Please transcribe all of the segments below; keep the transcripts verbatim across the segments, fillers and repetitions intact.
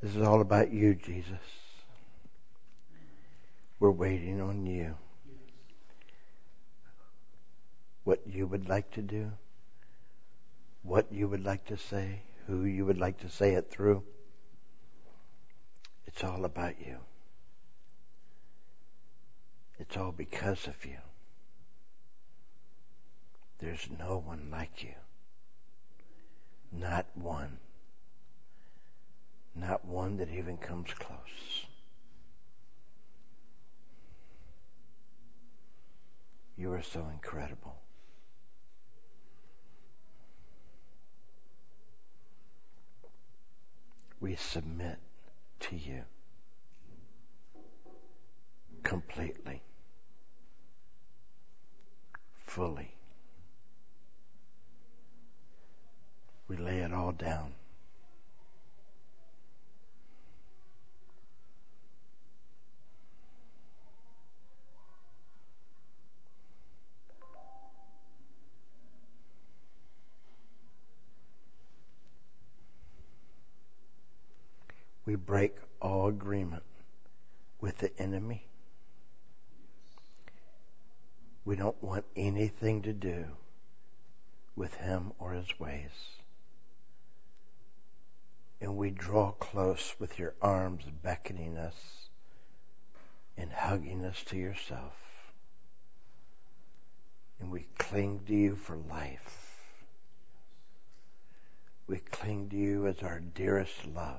This is all about you, Jesus. We're waiting on you. What you would like to do, what you would like to say, who you would like to say it through. It's all about you. It's all because of you. There's no one like you. Not one. Not one that even comes close. You are so incredible. We submit to you completely, fully. We lay it all down. We break all agreement with the enemy. We don't want anything to do with him or his ways. And we draw close with your arms beckoning us and hugging us to yourself. And we cling to you for life. We cling to you as our dearest love.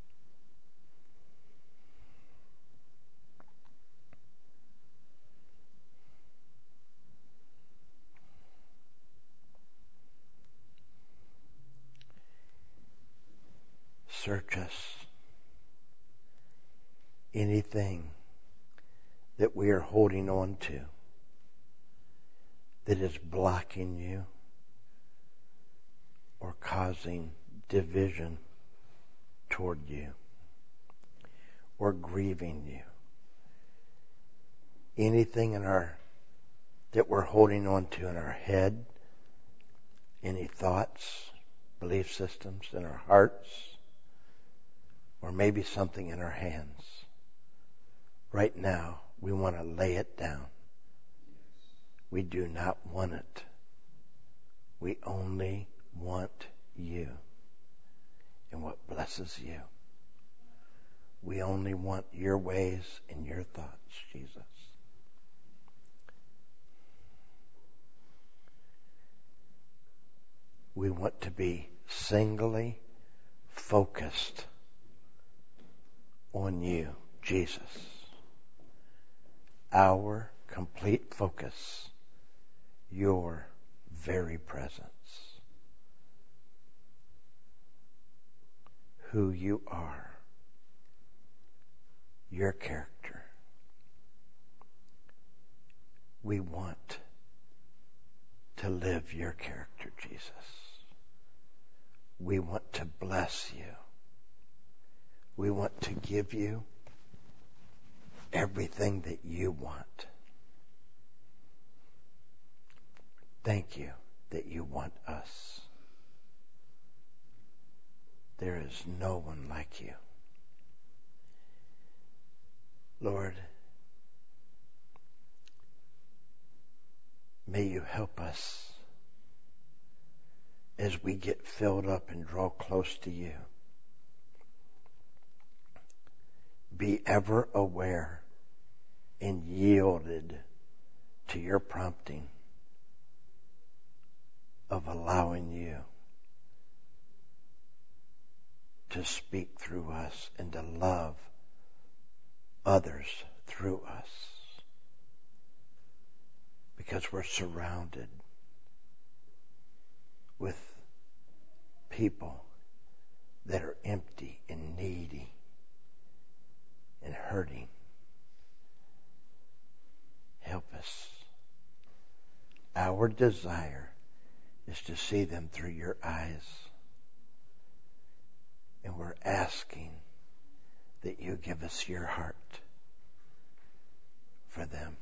Search us. Anything that we are holding on to that is blocking you or causing division toward you or grieving you. Anything in our that we're holding on to in our head, any thoughts, belief systems in our hearts, or maybe something in our hands. Right now, we want to lay it down. We do not want it. We only want you and what blesses you. We only want your ways and your thoughts, Jesus. We want to be singly focused on you, Jesus. Our complete focus, your very presence. Who you are, your character. We want to live your character, Jesus. We want to bless you. We want to give you everything that you want. Thank you that you want us. There is no one like you. Lord, may you help us as we get filled up and draw close to you. Be ever aware and yielded to your prompting of allowing you to speak through us and to love others through us. Because we're surrounded with people that are empty and needy and hurting. Help us. Our desire is to see them through your eyes. And we're asking that you give us your heart for them.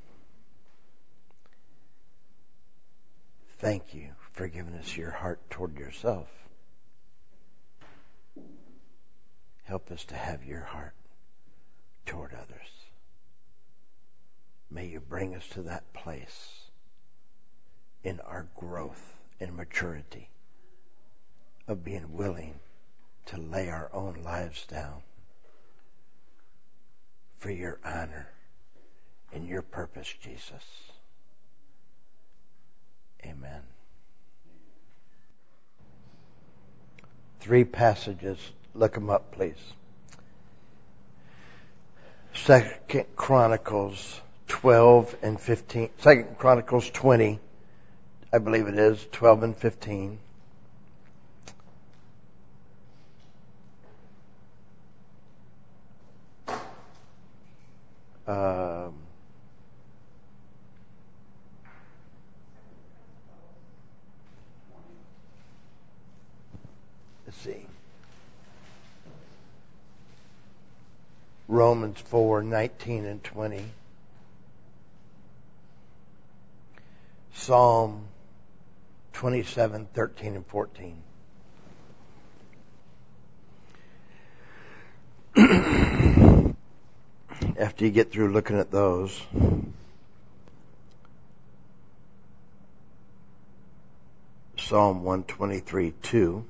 Thank you for giving us your heart toward yourself. Help help us to have your heart toward others. May you bring us to that place in our growth and maturity of being willing to lay our own lives down for your honor and your purpose, Jesus. Amen. Three passages. Look them up, please. Second Chronicles twelve and fifteen. Second Chronicles twenty, I believe it is, twelve and fifteen. Um, let's see. Romans four, nineteen and twenty. Psalm twenty-seven, thirteen and fourteen. After you get through looking at those, Psalm one twenty-three, two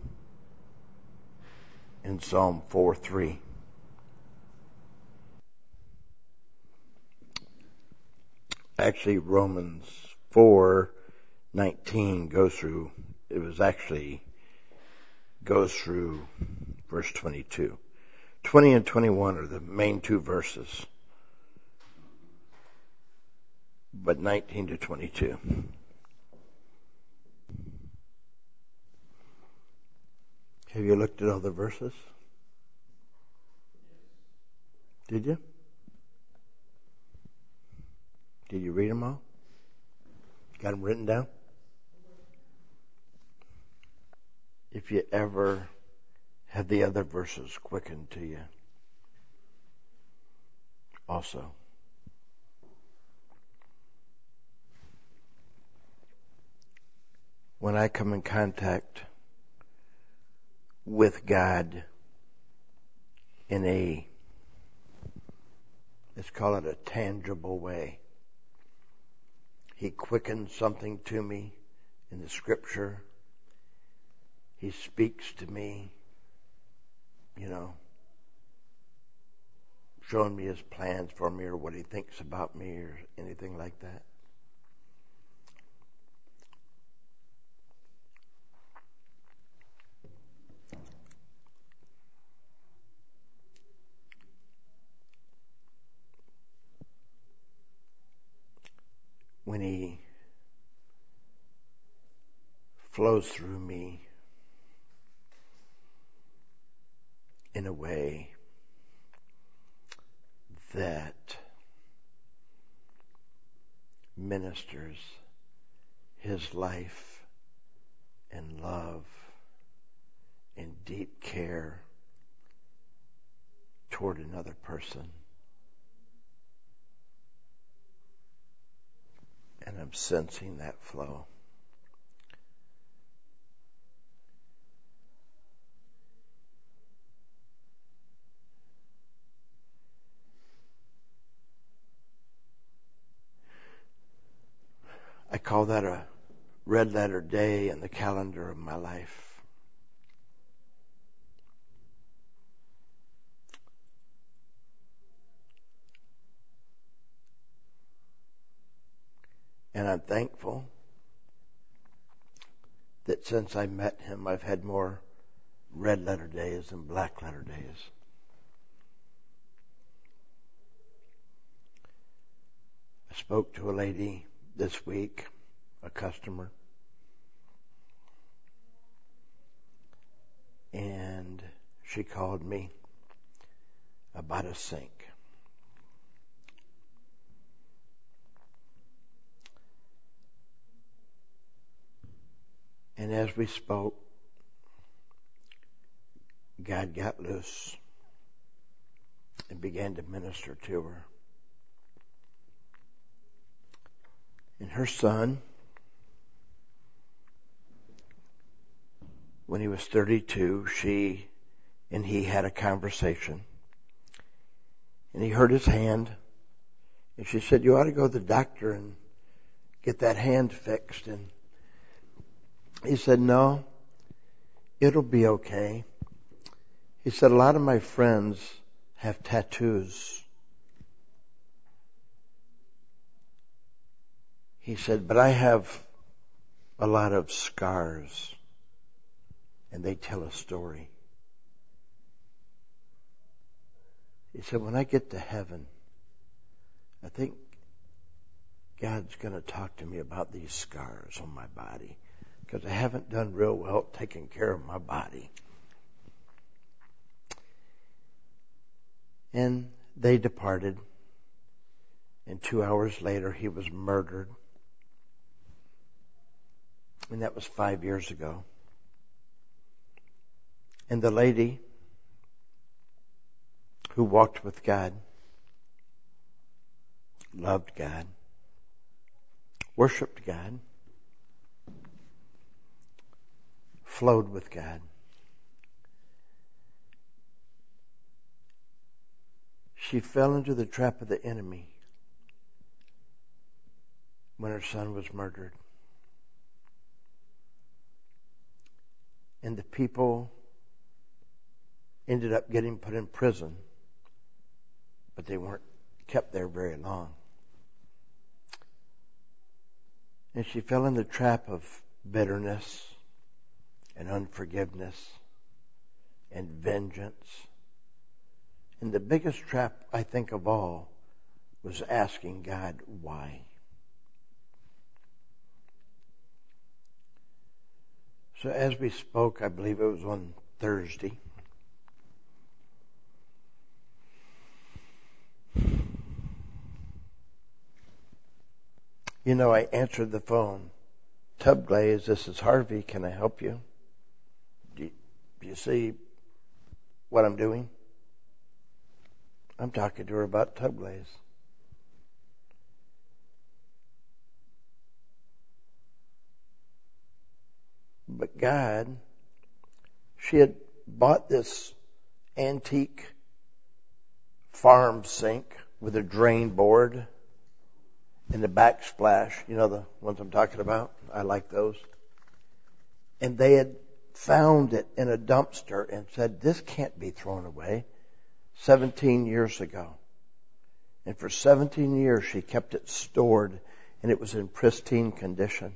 and Psalm four, three. Actually, Romans four, nineteen goes through, it was actually, goes through verse twenty-two. twenty and twenty-one are the main two verses, but nineteen to twenty-two. Have you looked at all the verses? Did you? Did you read them all? Got them written down? If you ever have the other verses quickened to you, also. When I come in contact with God in a, let's call it a tangible way, He quickens something to me in the Scripture. He speaks to me, you know, showing me His plans for me or what He thinks about me or anything like that. When He flows through me in a way that ministers His life and love and deep care toward another person. And I'm sensing that flow. I call that a red letter day in the calendar of my life. And I'm thankful that since I met Him, I've had more red letter days than black letter days. I spoke to a lady this week, a customer, and she called me about a sink. And as we spoke, God got loose and began to minister to her. And her son, when he was thirty-two, she and he had a conversation. And he hurt his hand. And she said, you ought to go to the doctor and get that hand fixed. And he said, no, it'll be okay. He said, a lot of my friends have tattoos. He said, but I have a lot of scars, and they tell a story. He said, when I get to heaven, I think God's going to talk to me about these scars on my body, because I haven't done real well taking care of my body. And they departed, and two hours later he was murdered. And that was five years ago. And the lady who walked with God, loved God, worshiped God, flowed with God, she fell into the trap of the enemy when her son was murdered. And the people ended up getting put in prison, but they weren't kept there very long. And she fell in the trap of bitterness and unforgiveness and vengeance. And the biggest trap, I think, of all was asking God why. So as we spoke, I believe it was on Thursday, you know, I answered the phone. Tub Glaze, this is Harvey. Can I help you? Do you, do you see what I'm doing? I'm talking to her about Tub Glaze. But God, she had bought this antique farm sink with a drain board and the backsplash. You know the ones I'm talking about? I like those. And they had found it in a dumpster and said, this can't be thrown away. seventeen years ago. And for seventeen years she kept it stored, and it was in pristine condition.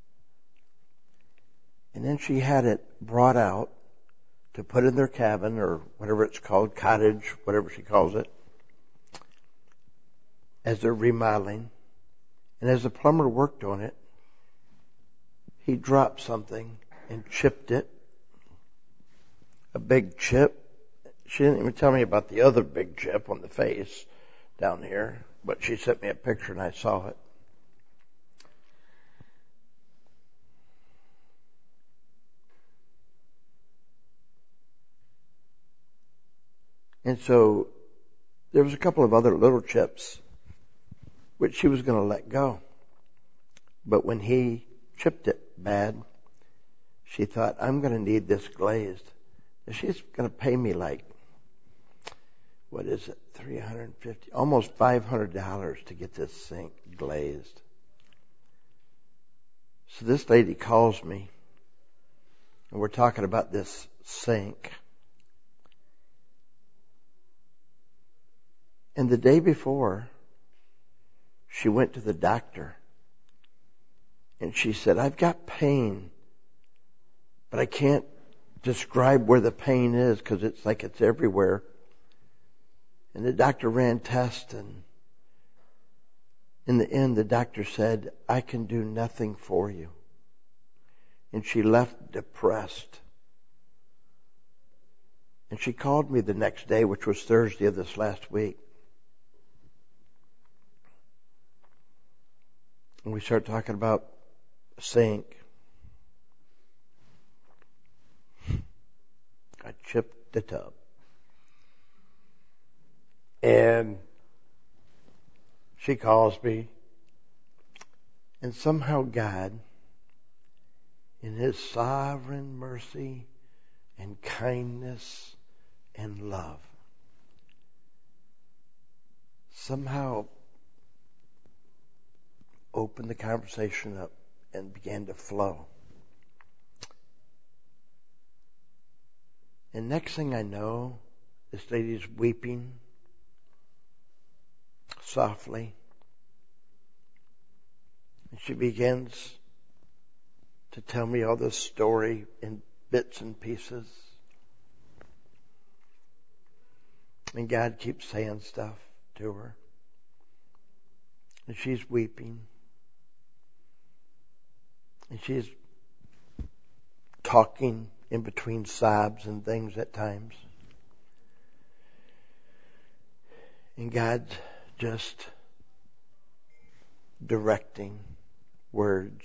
And then she had it brought out to put in their cabin, or whatever it's called, cottage, whatever she calls it, as they're remodeling. And as the plumber worked on it, he dropped something and chipped it. A big chip. She didn't even tell me about the other big chip on the face down here, but she sent me a picture and I saw it. And so there was a couple of other little chips which she was going to let go. But when he chipped it bad, she thought, I'm going to need this glazed. And she's going to pay me like, what is it, three hundred fifty dollars, almost five hundred dollars to get this sink glazed. So this lady calls me, and we're talking about this sink. And the day before, she went to the doctor, and she said, I've got pain, but I can't describe where the pain is because it's like it's everywhere. And the doctor ran tests, and in the end, the doctor said, I can do nothing for you. And she left depressed. And she called me the next day, which was Thursday of this last week. And we started talking about a sink. I chipped the tub. And she calls me. And somehow God, in His sovereign mercy and kindness and love somehow opened the conversation up and began to flow. And next thing I know, this lady's weeping softly. And she begins to tell me all this story in bits and pieces. And God keeps saying stuff to her. And she's weeping. And she's talking in between sobs and things at times. And God's just directing words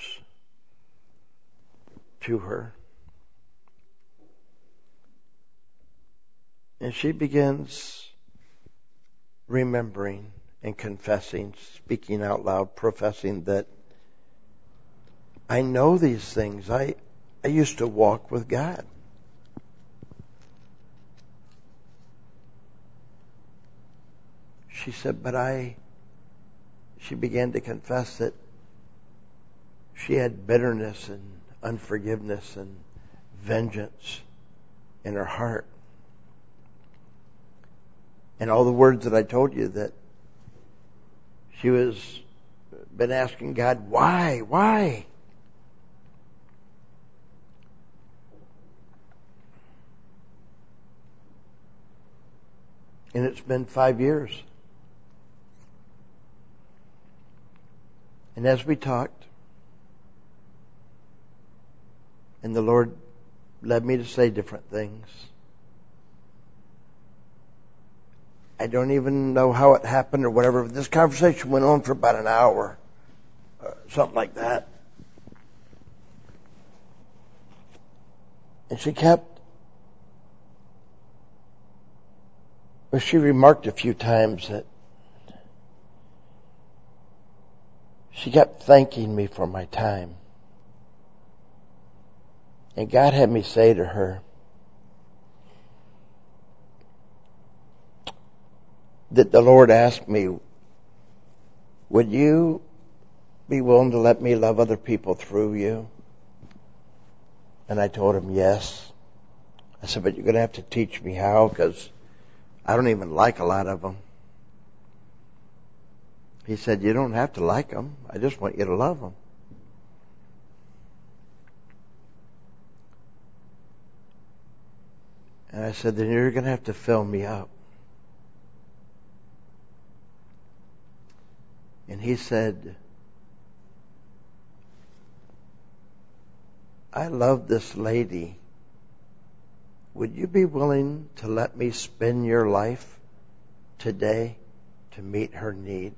to her. And she begins remembering and confessing, speaking out loud, professing that I know these things. I, I used to walk with God. She said, but I, she began to confess that she had bitterness and unforgiveness and vengeance in her heart. And all the words that I told you, that she was been asking God, why, why? And it's been five years. And as we talked, and the Lord led me to say different things, I don't even know how it happened or whatever. This conversation went on for about an hour, uh, something like that. And she kept, well, she remarked a few times that she kept thanking me for my time. And God had me say to her that the Lord asked me, would you be willing to let me love other people through you? And I told him yes. I said, but you're going to have to teach me how, because I don't even like a lot of them. He said, you don't have to like them. I just want you to love them. And I said, then you're going to have to fill me up. And he said, I love this lady. Would you be willing to let me spend your life today to meet her need?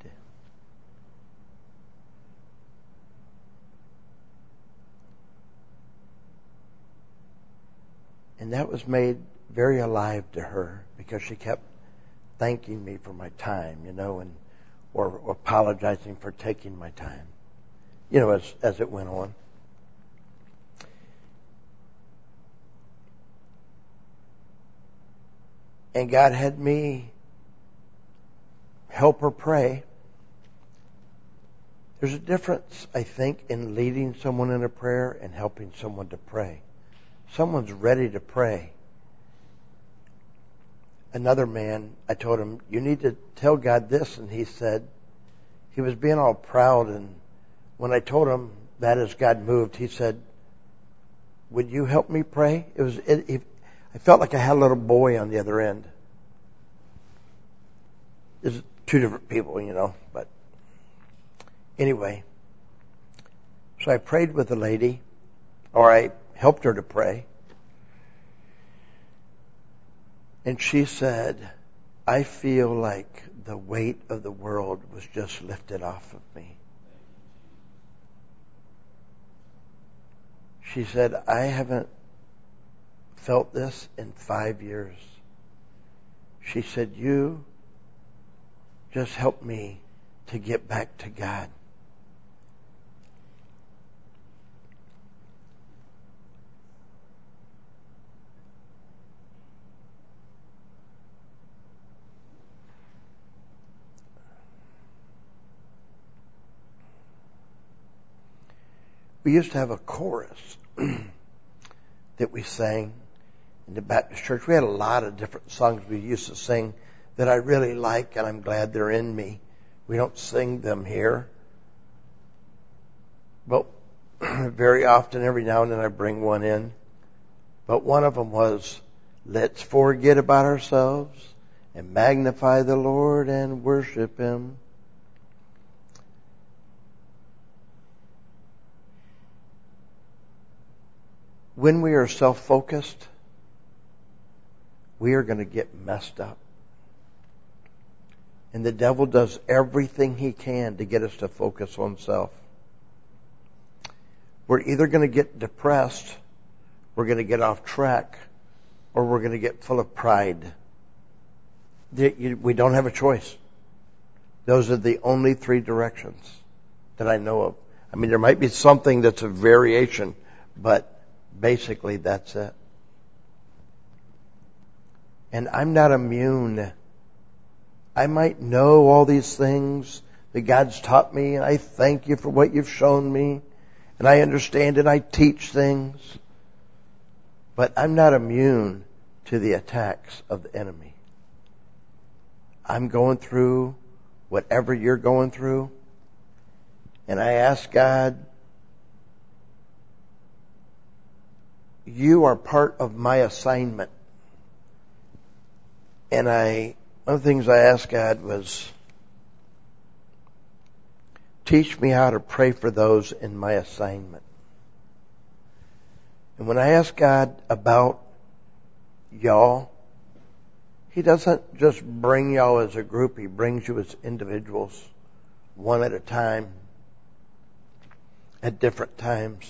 And that was made very alive to her, because she kept thanking me for my time, you know, and or, or apologizing for taking my time, you know, as as it went on. And God had me help her pray. There's a difference, I think, in leading someone in a prayer and helping someone to pray. Someone's ready to pray. Another man, I told him, you need to tell God this. And he said, he was being all proud. And when I told him that as God moved, he said, would you help me pray? It was, it, it, I felt like I had a little boy on the other end. There's two different people, you know, but anyway. So I prayed with the lady, or I helped her to pray. And she said, I feel like the weight of the world was just lifted off of me. She said, I haven't felt this in five years. She said, you just helped me to get back to God. we used to have a chorus that we sang in the Baptist church. We had a lot of different songs we used to sing that I really like, and I'm glad they're in me. We don't sing them here. But very often, every now and then, I bring one in. But one of them was, let's forget about ourselves and magnify the Lord and worship Him. When we are self-focused, we are going to get messed up. And the devil does everything he can to get us to focus on self. We're either going to get depressed, we're going to get off track, or we're going to get full of pride. We don't have a choice. Those are the only three directions that I know of. I mean, there might be something that's a variation, but basically that's it. And I'm not immune. I might know all these things that God's taught me, and I thank you for what you've shown me, and I understand and I teach things, but I'm not immune to the attacks of the enemy. I'm going through whatever you're going through, and I ask God, you are part of my assignment. And I, one of the things I asked God was, teach me how to pray for those in my assignment. And when I ask God about y'all, He doesn't just bring y'all as a group. He brings you as individuals, one at a time, at different times.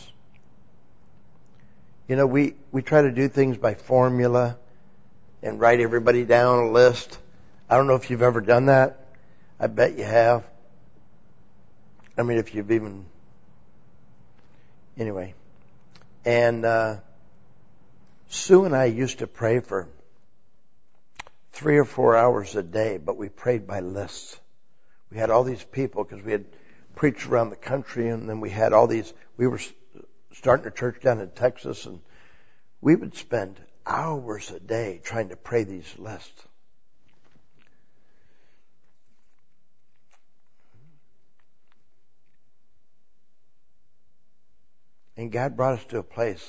You know, we, we try to do things by formula and write everybody down a list. I don't know if you've ever done that. I bet you have. I mean, if you've even... Anyway. And uh, Sue and I used to pray for three or four hours a day, but we prayed by lists. We had all these people because we had preached around the country, and then we had all these... We were starting a church down in Texas, and we would spend hours a day trying to pray these lists. And God brought us to a place.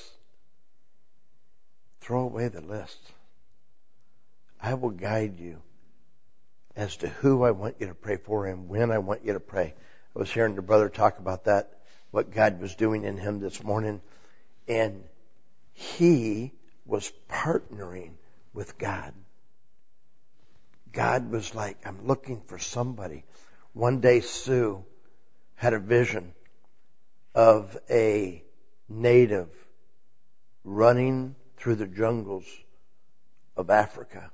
Throw away the list. I will guide you as to who I want you to pray for and when I want you to pray. I was hearing the brother talk about that, what God was doing in him this morning. And he was partnering with God. God was like, I'm looking for somebody. One day Sue had a vision of a native running through the jungles of Africa.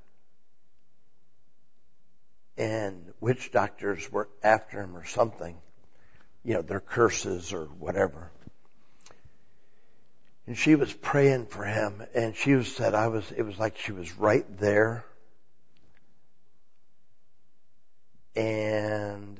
And witch doctors were after him or something. You know, their curses or whatever. And she was praying for him, and she was said, I was, it was like she was right there. And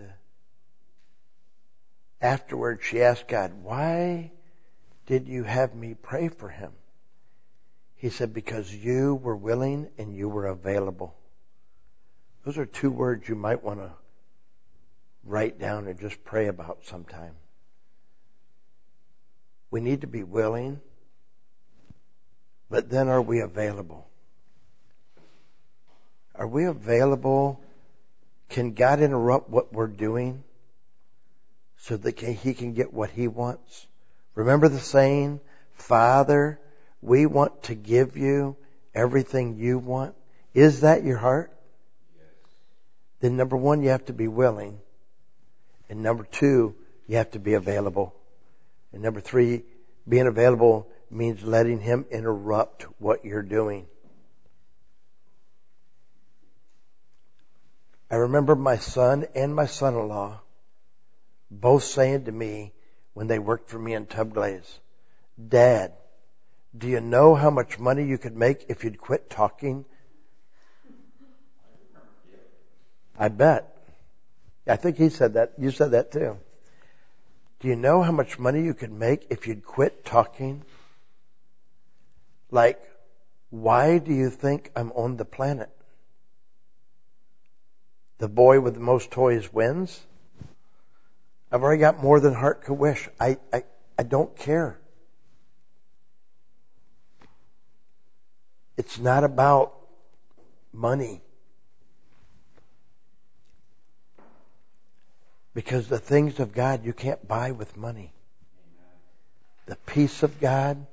afterwards she asked God, why did you have me pray for him? He said, because you were willing and you were available. Those are two words you might want to write down and just pray about sometime. We need to be willing, but then are we available? Are we available? Can God interrupt what we're doing so that He can get what He wants? Remember the saying, Father, we want to give you everything you want. Is that your heart? Yes. Then number one, you have to be willing. And number two, you have to be available. And number three, being available means letting Him interrupt what you're doing. I remember my son and my son-in-law both saying to me when they worked for me in Tub Glaze, Dad, do you know how much money you could make if you'd quit talking? I bet. I think he said that. You said that too. Do you know how much money you could make if you'd quit talking? Like, why do you think I'm on the planet? The boy with the most toys wins. I've already got more than heart could wish. I, I, I don't care. It's not about money. Because the things of God you can't buy with money. The peace of God,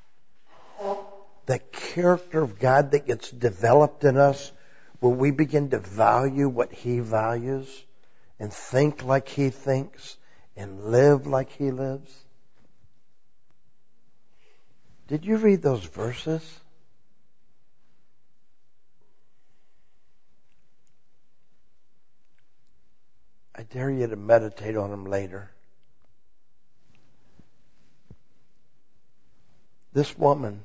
the character of God that gets developed in us, where we begin to value what He values and think like He thinks and live like He lives. Did you read those verses? I dare you to meditate on them later. This woman,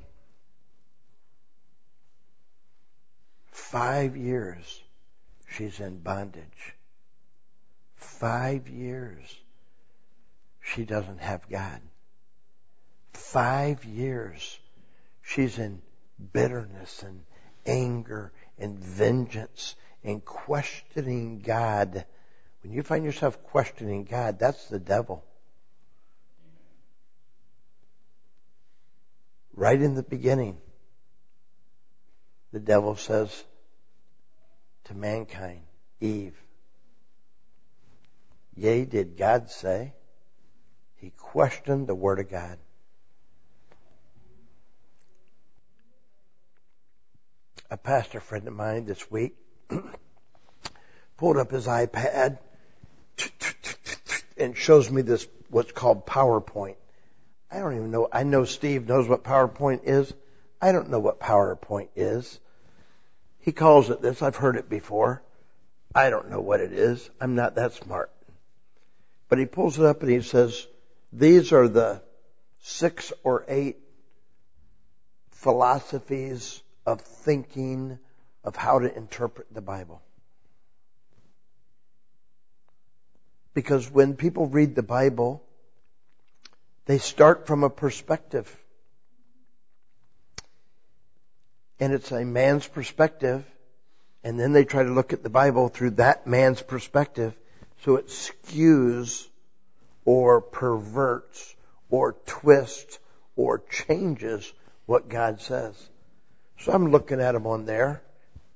five years she's in bondage. Five years she doesn't have God. Five years she's in bitterness and anger and vengeance and questioning God. When you find yourself questioning God, that's the devil. Right in the beginning, the devil says to mankind, Eve, yea, did God say? He questioned the Word of God. A pastor friend of mine this week pulled up his iPad and shows me this, what's called PowerPoint. I don't even know. I know Steve knows what PowerPoint is. I don't know what PowerPoint is. He calls it this. I've heard it before. I don't know what it is. I'm not that smart. But he pulls it up and he says, these are the six or eight philosophies of thinking of how to interpret the Bible. Because when people read the Bible, they start from a perspective. And it's a man's perspective. And then they try to look at the Bible through that man's perspective. So it skews or perverts or twists or changes what God says. So I'm looking at them on there.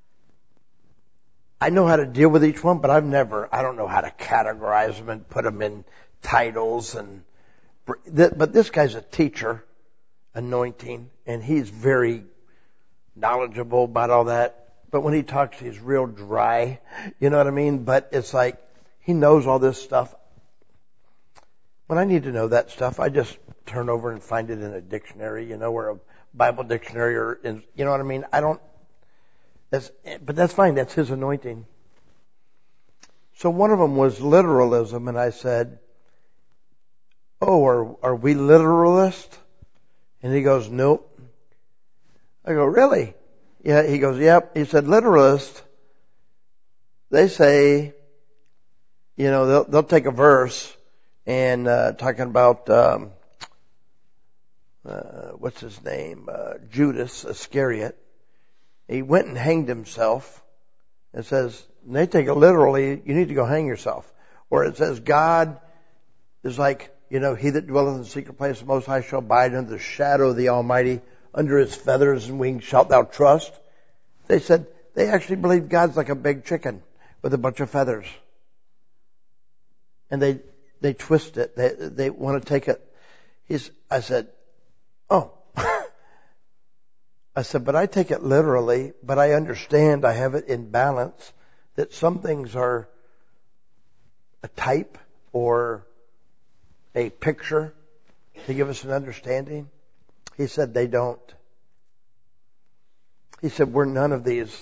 I know how to deal with each one, but I've never, I don't know how to categorize them and put them in titles. And but this guy's a teacher, anointing, and he's very knowledgeable about all that. But when he talks, he's real dry. You know what I mean? But it's like he knows all this stuff. When I need to know that stuff, I just turn over and find it in a dictionary, you know, or a Bible dictionary, or in, you know what I mean? I don't. That's, but that's fine. That's his anointing. So one of them was literalism, and I said, "Oh, are are we literalist?" And he goes, "Nope." I go, "Really?" Yeah. He goes, "Yep." He said, "Literalist, they say, you know, they'll they'll take a verse and uh, talking about um, uh, what's his name, uh, Judas Iscariot." He went and hanged himself. It says, and they take it literally, you need to go hang yourself. Or it says, God is like, you know, he that dwelleth in the secret place of the Most High shall abide under the shadow of the Almighty. Under his feathers and wings shalt thou trust. They said, they actually believe God's like a big chicken with a bunch of feathers. And they, they twist it. They, they want to take it. He's, I said, oh. I said, but I take it literally, but I understand, I have it in balance, that some things are a type or a picture to give us an understanding. He said they don't. He said, we're none of these.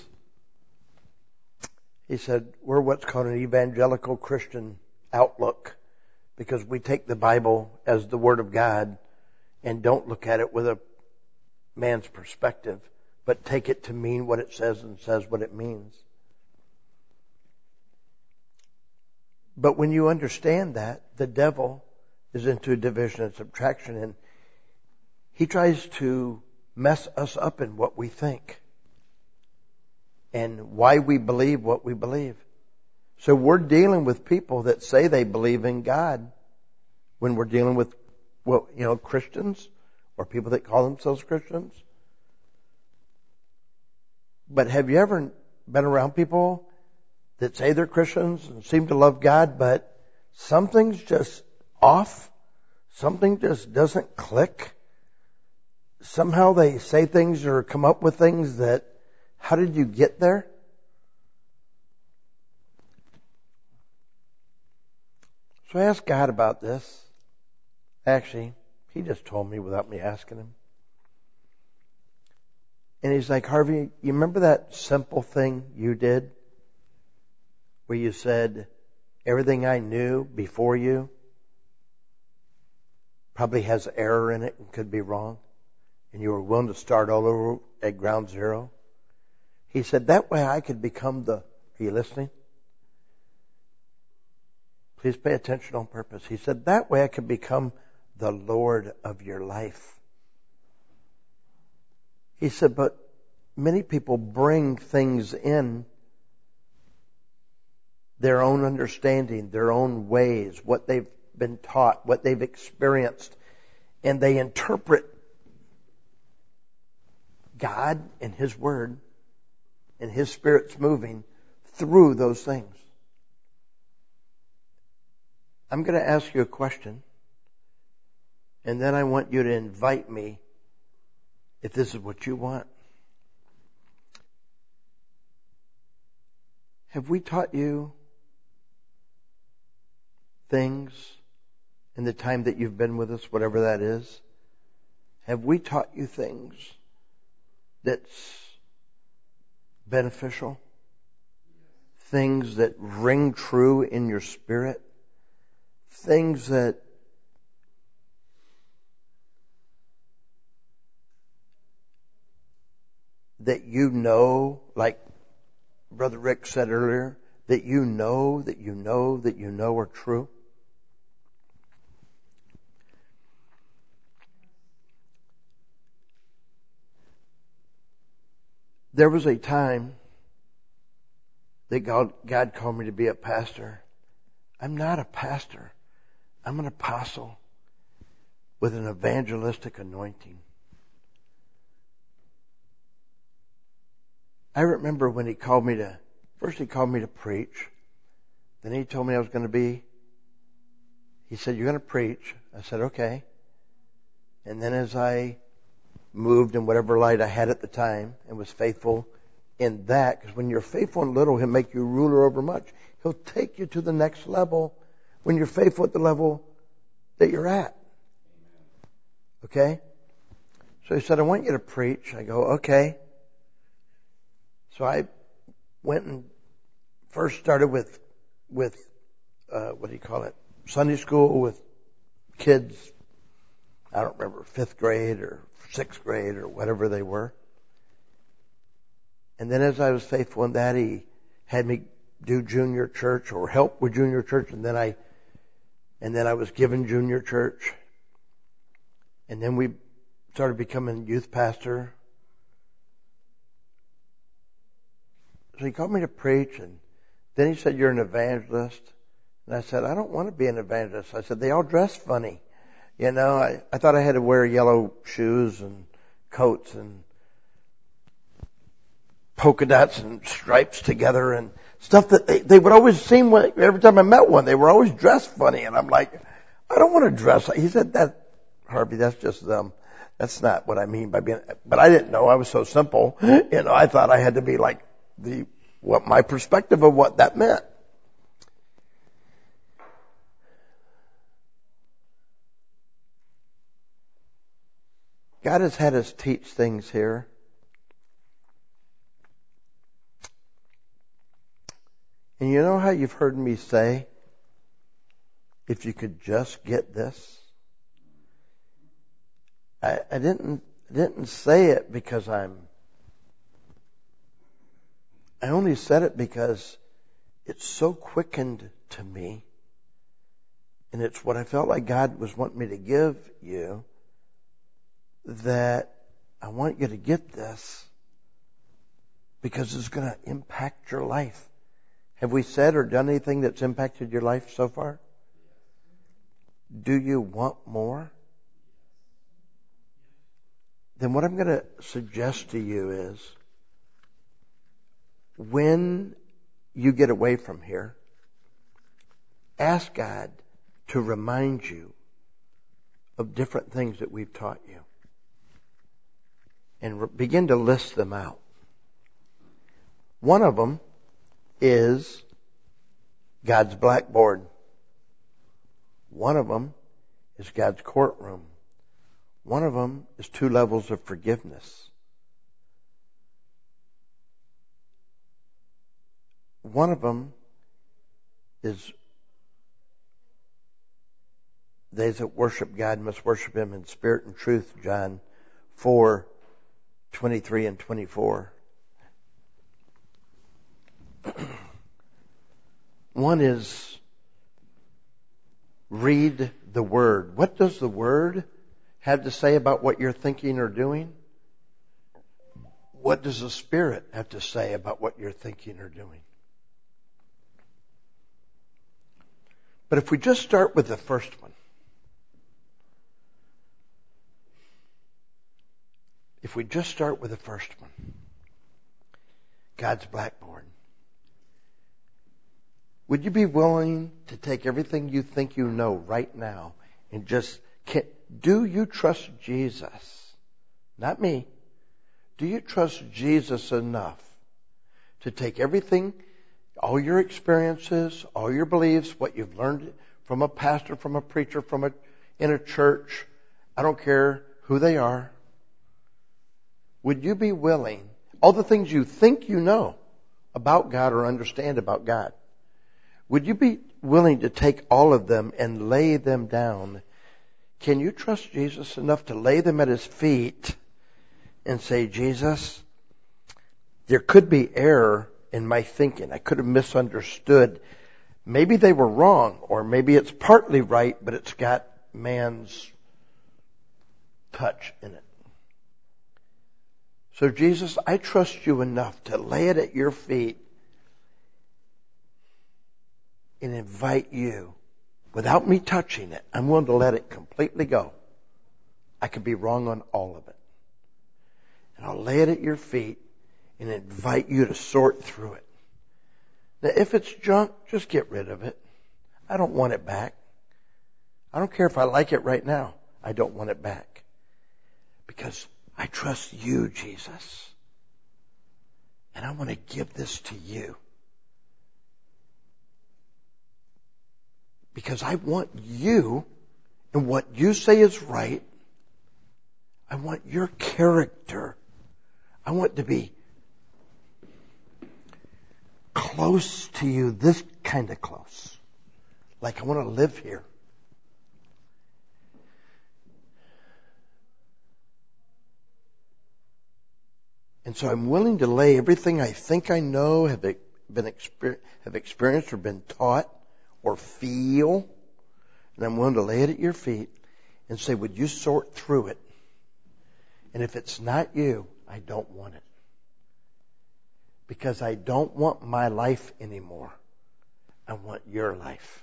He said, we're what's called an evangelical Christian outlook, because we take the Bible as the Word of God and don't look at it with a man's perspective, but take it to mean what it says and says what it means. But when you understand that, the devil is into division and subtraction, and he tries to mess us up in what we think and why we believe what we believe. So we're dealing with people that say they believe in God when we're dealing with, well, you know, Christians or people that call themselves Christians. But have you ever been around people that say they're Christians and seem to love God, but something's just off? Something just doesn't click? Somehow they say things or come up with things that, how did you get there? So I asked God about this. Actually, he just told me without me asking him. And he's like, Harvey, you remember that simple thing you did? Where you said, everything I knew before you probably has error in it and could be wrong. And you were willing to start all over at ground zero. He said, that way I could become the, are you listening? Please pay attention on purpose. He said, that way I could become the Lord of your life. He said, but many people bring things in their own understanding, their own ways, what they've been taught, what they've experienced, and they interpret God and His Word and His Spirit's moving through those things. I'm going to ask you a question, and then I want you to invite me if this is what you want. Have we taught you things in the time that you've been with us, whatever that is? Have we taught you things that's beneficial? Things that ring true in your spirit? Things that that you know, like Brother Rick said earlier, that you know, that you know, that you know are true? There was a time that God, God called me to be a pastor. I'm not a pastor. I'm an apostle with an evangelistic anointing. I remember when He called me to, first He called me to preach. Then He told me I was going to be, He said, you're going to preach. I said, okay. And then as I moved in whatever light I had at the time and was faithful in that, because when you're faithful in little, He'll make you ruler over much. He'll take you to the next level when you're faithful at the level that you're at. Okay? So He said, I want you to preach. I go, okay. So I went and first started with, with uh, what do you call it? Sunday school with kids. I don't remember, fifth grade or sixth grade or whatever they were. And then as I was faithful in that, He had me do junior church or help with junior church. And then I, and then I was given junior church. And then we started becoming youth pastor. So He called me to preach, and then He said, you're an evangelist. And I said, I don't want to be an evangelist. I said, they all dress funny. You know, I, I thought I had to wear yellow shoes and coats and polka dots and stripes together and stuff that they, they would always seem, every time I met one, they were always dressed funny. And I'm like, I don't want to dress like, he said, that, Harvey, that's just them. That's not what I mean by being, but I didn't know. I was so simple. You know, I thought I had to be like the, what my perspective of what that meant. God has had us teach things here. And you know how you've heard me say, if you could just get this? I, I didn't didn't say it because I'm I only said it because it's so quickened to me and it's what I felt like God was wanting me to give you, that I want you to get this because it's going to impact your life. Have we said or done anything that's impacted your life so far? Do you want more? Then what I'm going to suggest to you is, when you get away from here, ask God to remind you of different things that we've taught you. And re- begin to list them out. One of them is God's blackboard. One of them is God's courtroom. One of them is two levels of forgiveness. One of them is they that worship God must worship Him in spirit and truth, John four, twenty-three and twenty-four. One is read the Word. What does the Word have to say about what you're thinking or doing? What does the Spirit have to say about what you're thinking or doing? But if we just start with the first one, if we just start with the first one, God's blackboard, would you be willing to take everything you think you know right now and just, can, do you trust Jesus? Not me. Do you trust Jesus enough to take everything, all your experiences, all your beliefs, what you've learned from a pastor, from a preacher, from a, in a church, I don't care who they are, would you be willing, all the things you think you know about God or understand about God, would you be willing to take all of them and lay them down? Can you trust Jesus enough to lay them at His feet and say, Jesus, there could be error in my thinking. I could have misunderstood. Maybe they were wrong, or maybe it's partly right, but it's got man's touch in it. So Jesus, I trust you enough to lay it at your feet and invite you, without me touching it. I'm willing to let it completely go. I could be wrong on all of it. And I'll lay it at your feet and invite you to sort through it. Now, if it's junk, just get rid of it. I don't want it back. I don't care if I like it right now. I don't want it back. Because I trust you, Jesus. And I want to give this to you. Because I want you, and what you say is right, I want your character. I want to be close to you, this kind of close. Like I want to live here. And so I'm willing to lay everything I think I know, have been exper- have experienced or been taught or feel, and I'm willing to lay it at your feet and say, would you sort through it? And if it's not you, I don't want it. Because I don't want my life anymore. I want your life.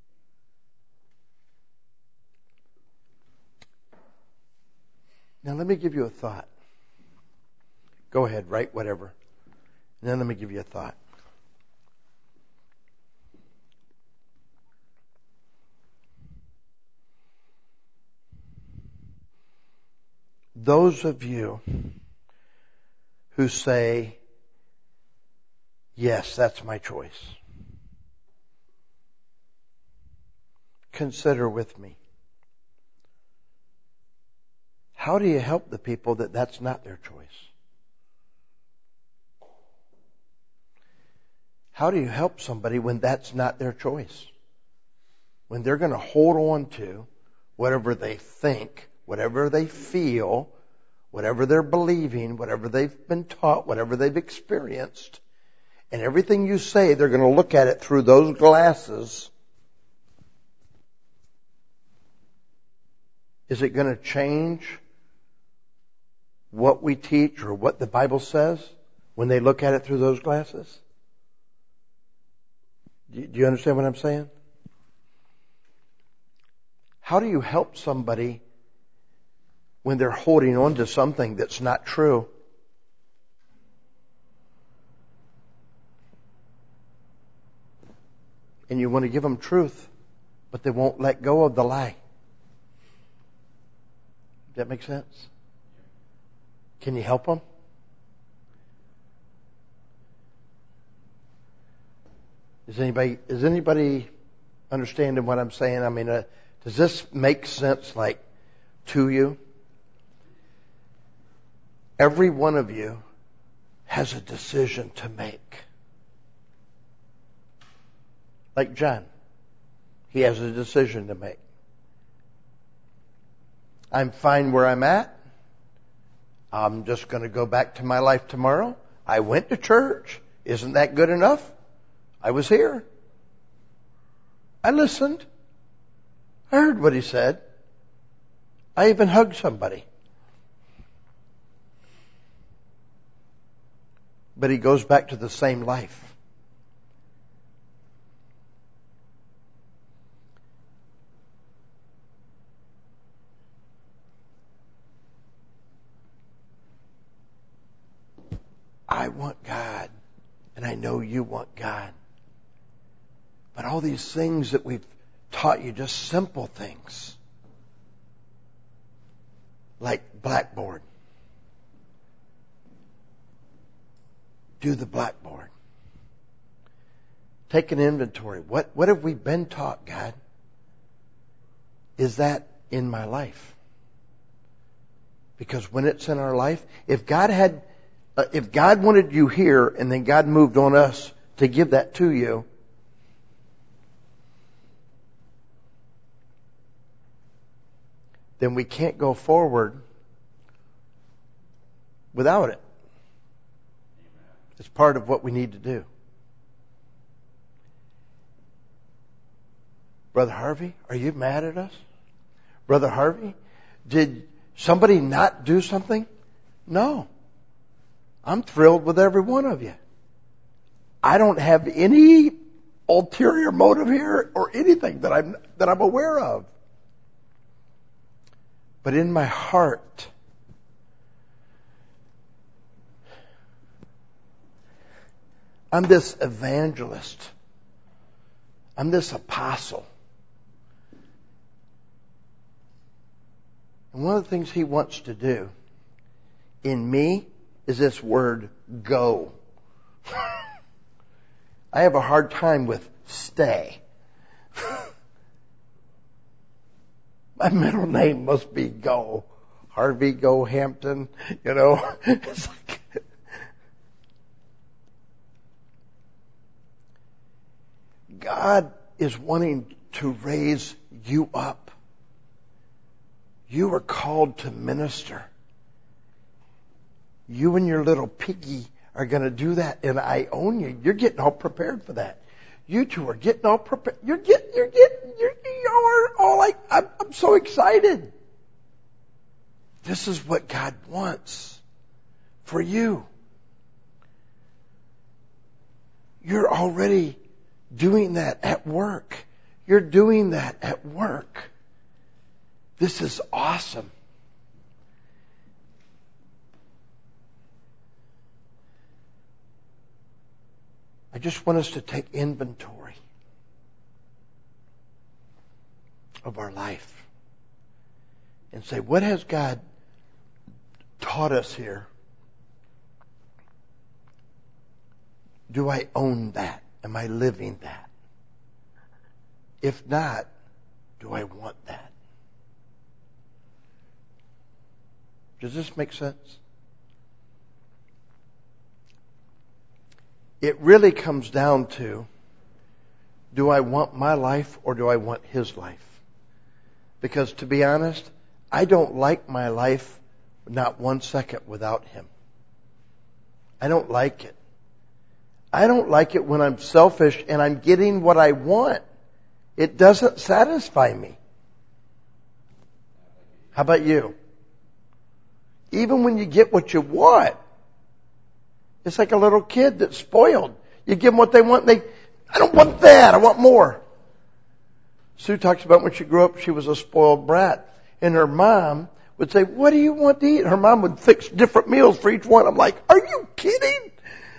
Now let me give you a thought. Go ahead, write whatever. And then let me give you a thought. Those of you who say, yes, that's my choice, consider with me. How do you help the people that that's not their choice? How do you help somebody when that's not their choice? When they're going to hold on to whatever they think, whatever they feel, whatever they're believing, whatever they've been taught, whatever they've experienced, and everything you say, they're going to look at it through those glasses. Is it going to change what we teach or what the Bible says when they look at it through those glasses? Do you understand what I'm saying? How do you help somebody when they're holding on to something that's not true? And you want to give them truth, but they won't let go of the lie. Does that make sense? Can you help them? Is anybody is anybody understanding what I'm saying? I mean, uh, does this make sense, like, to you? Every one of you has a decision to make. Like John, he has a decision to make. I'm fine where I'm at. I'm just going to go back to my life tomorrow. I went to church. Isn't that good enough? I was here. I listened. I heard what he said. I even hugged somebody. But he goes back to the same life. I want God, and I know you want God. But all these things that we've taught you, just simple things, like Blackboard. Do the Blackboard. Take an inventory. What, what have we been taught, God? Is that in my life? Because when it's in our life, if God had, uh, if God wanted you here and then God moved on us to give that to you, then we can't go forward without it. It's part of what we need to do. Brother Harvey, are you mad at us? Brother Harvey, did somebody not do something? No. I'm thrilled with every one of you. I don't have any ulterior motive here or anything that I'm that I'm aware of. But in my heart, I'm this evangelist. I'm this apostle. And one of the things he wants to do in me is this word, go. I have a hard time with stay. My middle name must be Go. Harvey Go Hampton, you know. It's like, God is wanting to raise you up. You are called to minister. You and your little piggy are going to do that, and I own you. You're getting all prepared for that. You two are getting all prepared. You're getting, you're getting, you're, you're all like, I'm, I'm so excited. This is what God wants for you. You're already doing that at work. You're doing that at work. This is awesome. I just want us to take inventory of our life and say, what has God taught us here? Do I own that? Am I living that? If not, do I want that? Does this make sense? It really comes down to, do I want my life or do I want His life? Because to be honest, I don't like my life not one second without Him. I don't like it. I don't like it when I'm selfish and I'm getting what I want. It doesn't satisfy me. How about you? Even when you get what you want, it's like a little kid that's spoiled. You give them what they want, and they, I don't want that, I want more. Sue talks about when she grew up, she was a spoiled brat. And her mom would say, what do you want to eat? Her mom would fix different meals for each one. I'm like, are you kidding?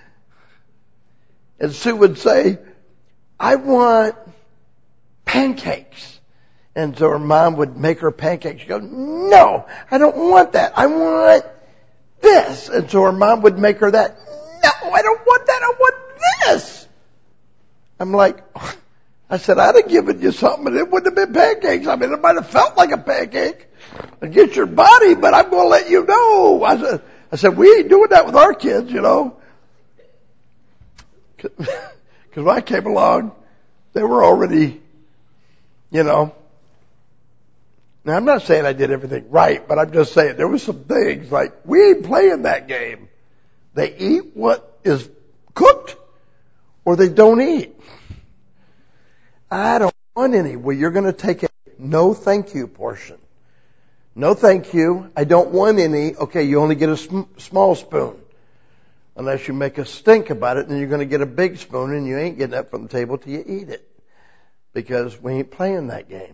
And Sue would say, I want pancakes. And so her mom would make her pancakes. She goes, no, I don't want that. I want this. And so her mom would make her that. No, I don't want that. I want this. I'm like, I said, I'd have given you something, but it wouldn't have been pancakes. I mean, it might have felt like a pancake against your body, but I'm going to let you know. I said, I said, we ain't doing that with our kids, you know. Because when I came along, they were already, you know. Now, I'm not saying I did everything right, but I'm just saying there were some things like, we ain't playing that game. They eat what is cooked or they don't eat. I don't want any. Well, you're going to take a no thank you portion. No thank you. I don't want any. Okay, you only get a sm- small spoon. Unless you make a stink about it, then you're going to get a big spoon and you ain't getting up from the table till you eat it. Because we ain't playing that game.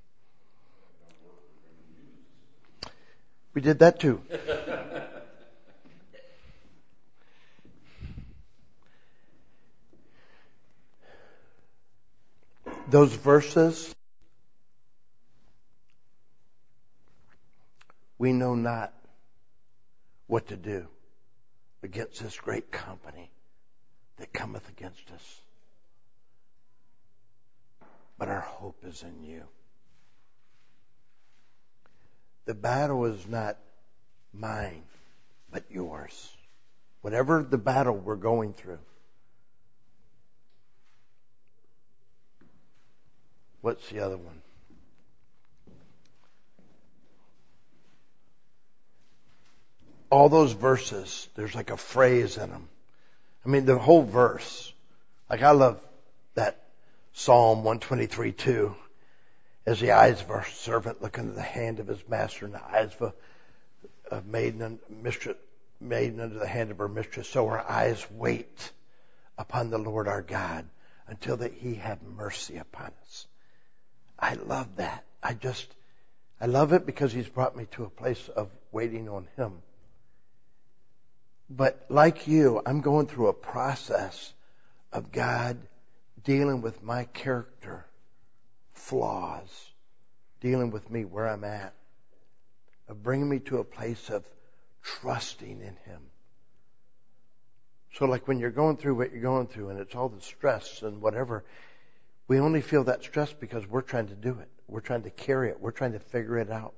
We did that too. Those verses, we know not what to do against this great company that cometh against us. But our hope is in you. The battle is not mine, but yours. Whatever the battle we're going through. What's the other one? All those verses, there's like a phrase in them. I mean, the whole verse. Like I love that Psalm one twenty-three two. As the eyes of our servant look into the hand of his master, and the eyes of a, a maiden, mistress, maiden under the hand of her mistress, so our eyes wait upon the Lord our God until that he have mercy upon us. I love that. I just, I love it because he's brought me to a place of waiting on him. But like you, I'm going through a process of God dealing with my character flaws, dealing with me where I'm at, of bringing me to a place of trusting in him. So like when you're going through what you're going through and it's all the stress and whatever, we only feel that stress because we're trying to do it. We're trying to carry it. We're trying to figure it out.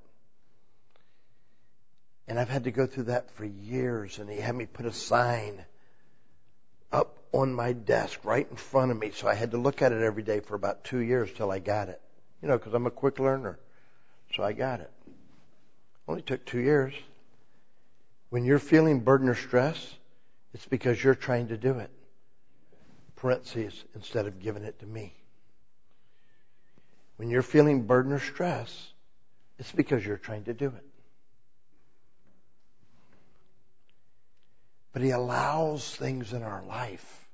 And I've had to go through that for years, and he had me put a sign up on my desk right in front of me, so I had to look at it every day for about two years till I got it. You know, because I'm a quick learner. So I got it. Only took two years. When you're feeling burden or stress, it's because you're trying to do it. Parentheses, instead of giving it to me. When you're feeling burden or stress, it's because you're trying to do it. But he allows things in our life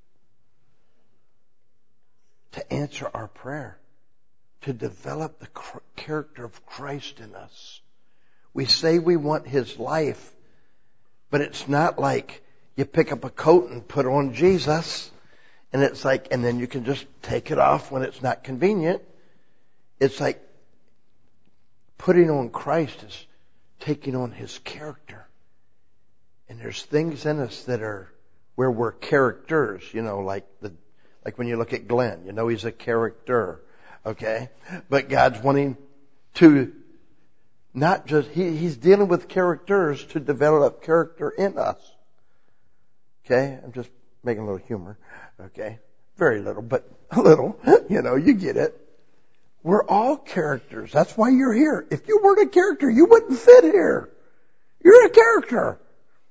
to answer our prayer, to develop the character of Christ in us. We say we want his life, but it's not like you pick up a coat and put on Jesus, and it's like, and then you can just take it off when it's not convenient. It's like putting on Christ is taking on his character. And there's things in us that are where we're characters, you know, like the like when you look at Glenn, you know he's a character, okay? But God's wanting to not just, he, he's dealing with characters to develop character in us. Okay? I'm just making a little humor, okay? Very little, but a little, you know, you get it. We're all characters. That's why you're here. If you weren't a character, you wouldn't fit here. You're a character.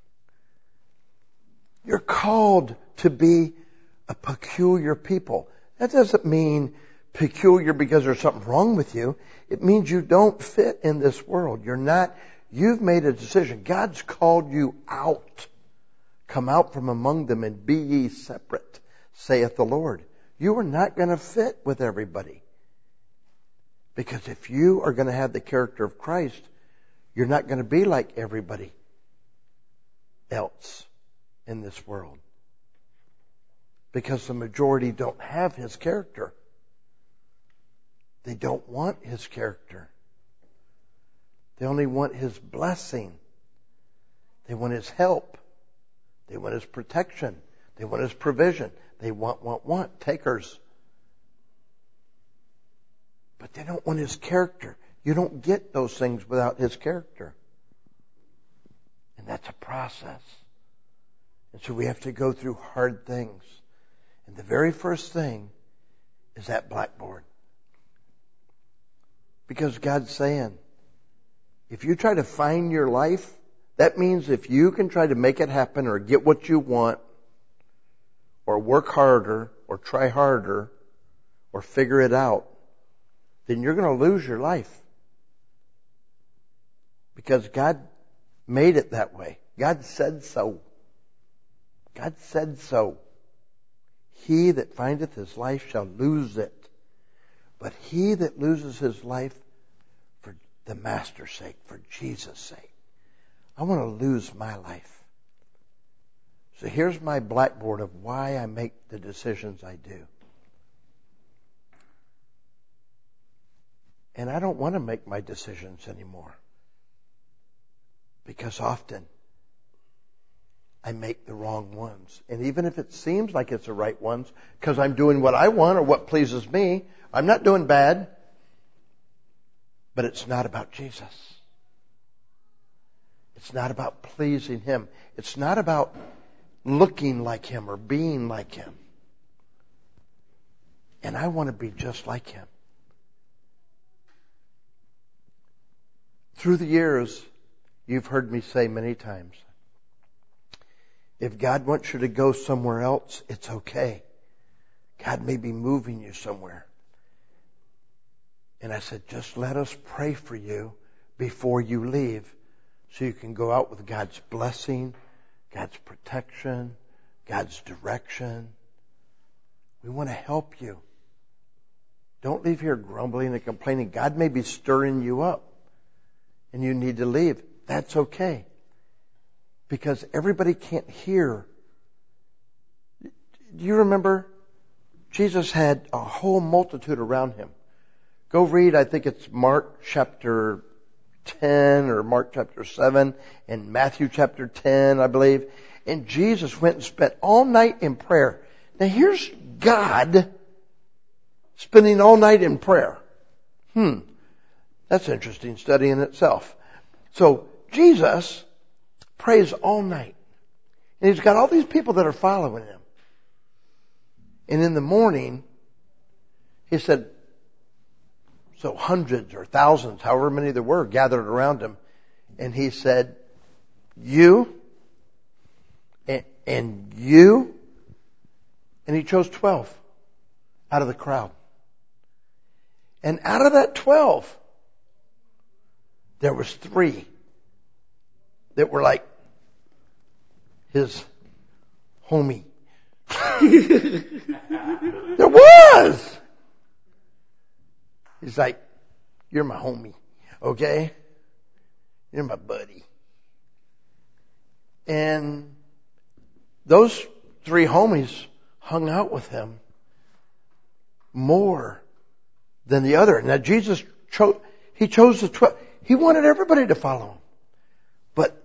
You're called to be a peculiar people. That doesn't mean peculiar because there's something wrong with you. It means you don't fit in this world. You're not, you've made a decision. God's called you out. Come out from among them and be ye separate, saith the Lord. You are not going to fit with everybody. Because if you are going to have the character of Christ, you're not going to be like everybody else in this world. Because the majority don't have His character. They don't want His character. They only want His blessing. They want His help. They want His protection. They want His provision. They want, want, want. Takers. But they don't want His character. You don't get those things without His character. And that's a process. And so we have to go through hard things. And the very first thing is that blackboard. Because God's saying, if you try to find your life, that means if you can try to make it happen or get what you want, or work harder, or try harder, or figure it out, then you're going to lose your life. Because God made it that way. God said so. God said so. He that findeth his life shall lose it. But he that loses his life for the Master's sake, for Jesus' sake. I want to lose my life. So here's my blackboard of why I make the decisions I do. And I don't want to make my decisions anymore. Because often I make the wrong ones. And even if it seems like it's the right ones, because I'm doing what I want or what pleases me, I'm not doing bad. But it's not about Jesus. It's not about pleasing Him. It's not about looking like Him or being like Him. And I want to be just like Him. Through the years, you've heard me say many times, if God wants you to go somewhere else, it's okay. God may be moving you somewhere. And I said, just let us pray for you before you leave so you can go out with God's blessing, God's protection, God's direction. We want to help you. Don't leave here grumbling and complaining. God may be stirring you up and you need to leave. That's okay. Because everybody can't hear. Do you remember? Jesus had a whole multitude around Him. Go read, I think it's Mark chapter ten or Mark chapter seven and Matthew chapter ten, I believe. And Jesus went and spent all night in prayer. Now here's God spending all night in prayer. Hmm. That's an interesting study in itself. So Jesus prays all night. And He's got all these people that are following Him. And in the morning, He said, so hundreds or thousands, however many there were, gathered around Him. And He said, you, and, and you, and He chose twelve out of the crowd. And out of that twelve, there was three that were like His homie. There was! He's like, you're my homie, okay? You're my buddy. And those three homies hung out with Him more than the other. Now Jesus chose, He chose the twelve. He wanted everybody to follow Him. But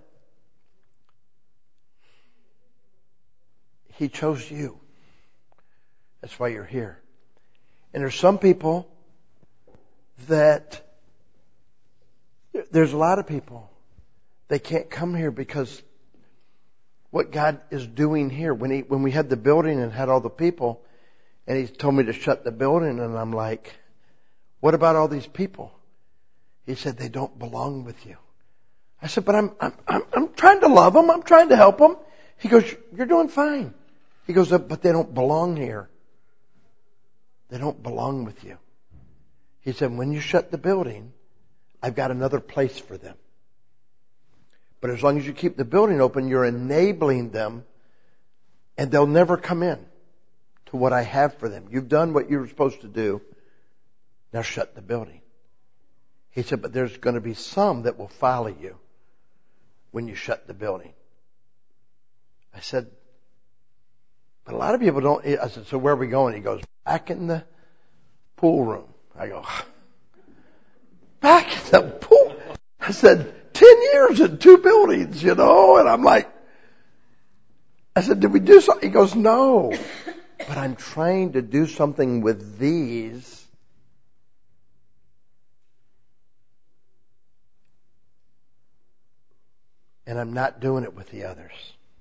He chose you. That's why you're here. And there's some people that, there's a lot of people, they can't come here because what God is doing here, when he, when we had the building and had all the people, and He told me to shut the building, and I'm like, what about all these people? He said, they don't belong with you. I said, but I'm, I'm, I'm, I'm trying to love them. I'm trying to help them. He goes, you're doing fine. He goes, but they don't belong here. They don't belong with you. He said, when you shut the building, I've got another place for them. But as long as you keep the building open, you're enabling them, and they'll never come in to what I have for them. You've done what you were supposed to do. Now shut the building. He said, but there's going to be some that will follow you when you shut the building. I said, but a lot of people don't. I said, so where are we going? He goes, back in the pool room. I go, back in the pool? I said, ten years in two buildings, you know? And I'm like, I said, did we do something? He goes, no. But I'm trying to do something with these. And I'm not doing it with the others.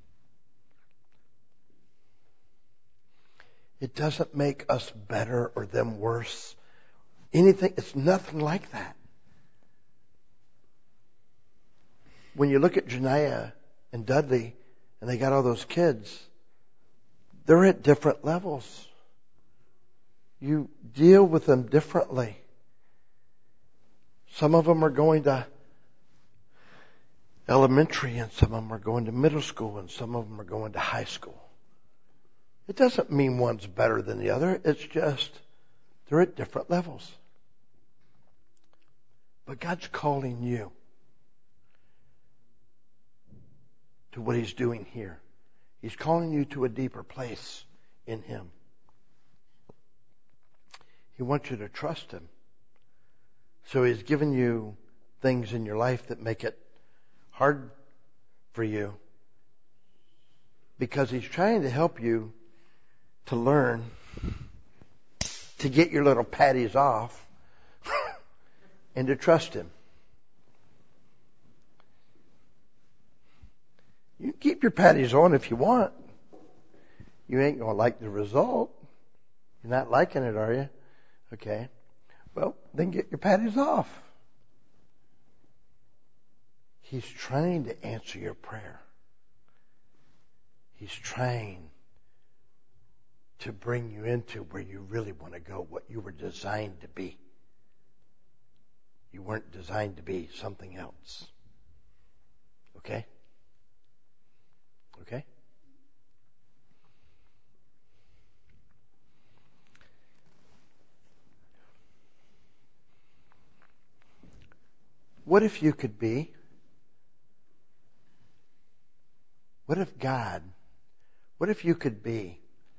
It doesn't make us better or them worse. Anything, it's nothing like that. When you look at Janiah and Dudley, and they got all those kids, they're at different levels. You deal with them differently. Some of them are going to elementary, and some of them are going to middle school, and some of them are going to high school. It doesn't mean one's better than the other. It's just they're at different levels. But God's calling you to what He's doing here. He's calling you to a deeper place in Him. He wants you to trust Him. So He's given you things in your life that make it hard for you, because He's trying to help you to learn to get your little patties off and to trust Him. You can keep your patties on if you want. You ain't going to like the result. You're not liking it, are you? Okay. Well, then get your patties off. He's trying to answer your prayer. He's trying to bring you into where you really want to go, what you were designed to be. You weren't designed to be something else. Okay? Okay? What if you could be? What if God, what if you could be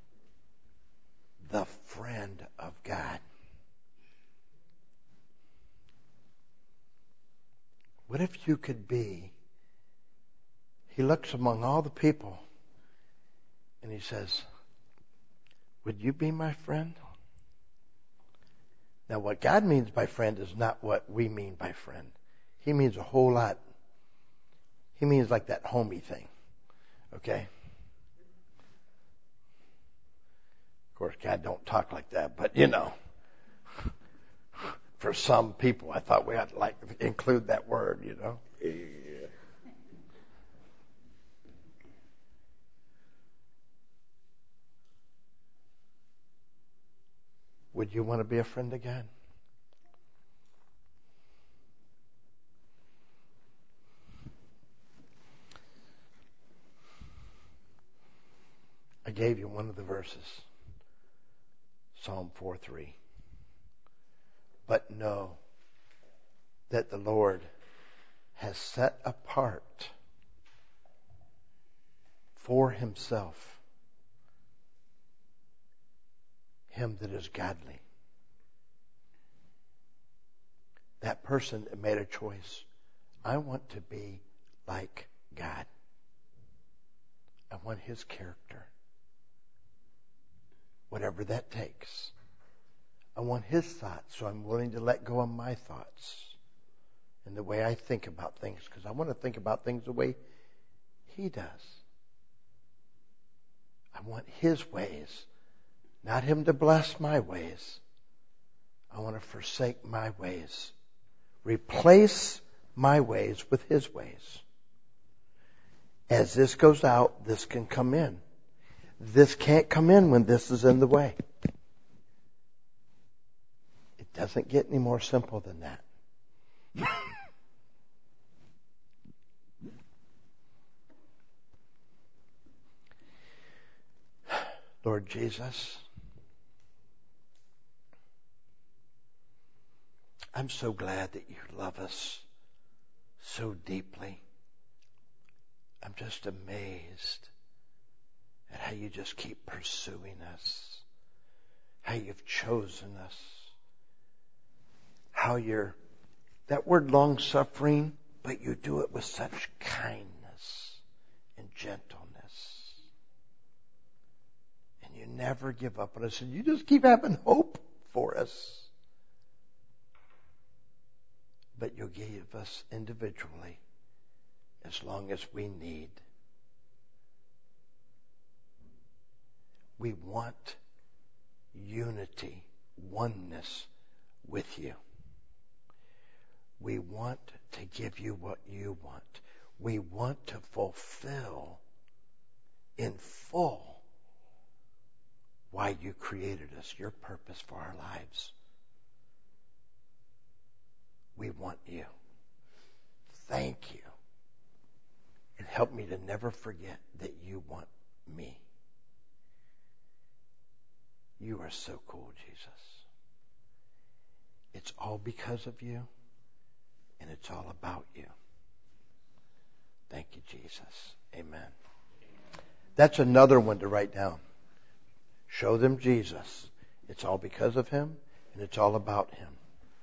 the friend of God? What if you could be, He looks among all the people and He says, would you be my friend? Now what God means by friend is not what we mean by friend. He means a whole lot. He means like that homey thing. Okay? Of course, God don't talk like that, but you know, for some people, I thought we had to like include that word, you know. Yeah. Would you want to be a friend of God? I gave you one of the verses, Psalm four three. But know that the Lord has set apart for Himself him that is godly. That person that made a choice. I want to be like God. I want His character. Whatever that takes. I want His thoughts, so I'm willing to let go of my thoughts and the way I think about things, because I want to think about things the way He does. I want His ways, not Him to bless my ways. I want to forsake my ways. Replace my ways with His ways. As this goes out, this can come in. This can't come in when this is in the way. Doesn't get any more simple than that. Lord Jesus, I'm so glad that you love us so deeply. I'm just amazed at how you just keep pursuing us, how you've chosen us, how you're, that word long-suffering, but you do it with such kindness and gentleness. And you never give up on us, and you just keep having hope for us. But you'll give us individually as long as we need. We want unity, oneness with you. We want to give you what you want. We want to fulfill in full why you created us, your purpose for our lives. We want you. Thank you. And help me to never forget that you want me. You are so cool, Jesus. It's all because of you, and it's all about you. Thank you, Jesus. Amen. That's another one to write down. Show them Jesus. It's all because of him, and it's all about him.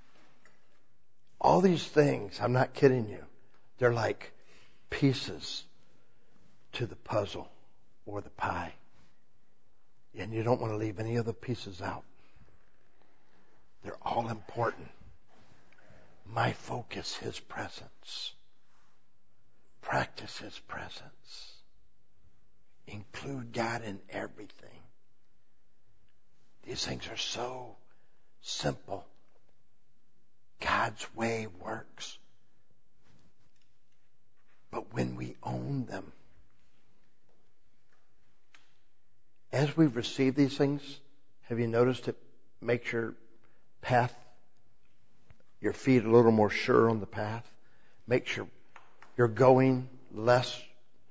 All these things, I'm not kidding you, they're like pieces to the puzzle or the pie. And you don't want to leave any of the pieces out. They're all important. My focus, his presence. Practice his presence. Include God in everything. These things are so simple. God's way works. But when we own them, as we receive these things, have you noticed it makes your path, your feet a little more sure on the path? Makes your, you're going less,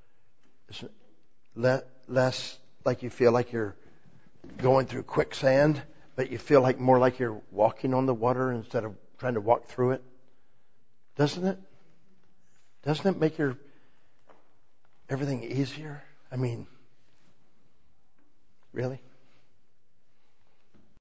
less like you feel like you're going through quicksand, but you feel like more like you're walking on the water instead of trying to walk through it. Doesn't it? Doesn't it make your everything easier? I mean, really?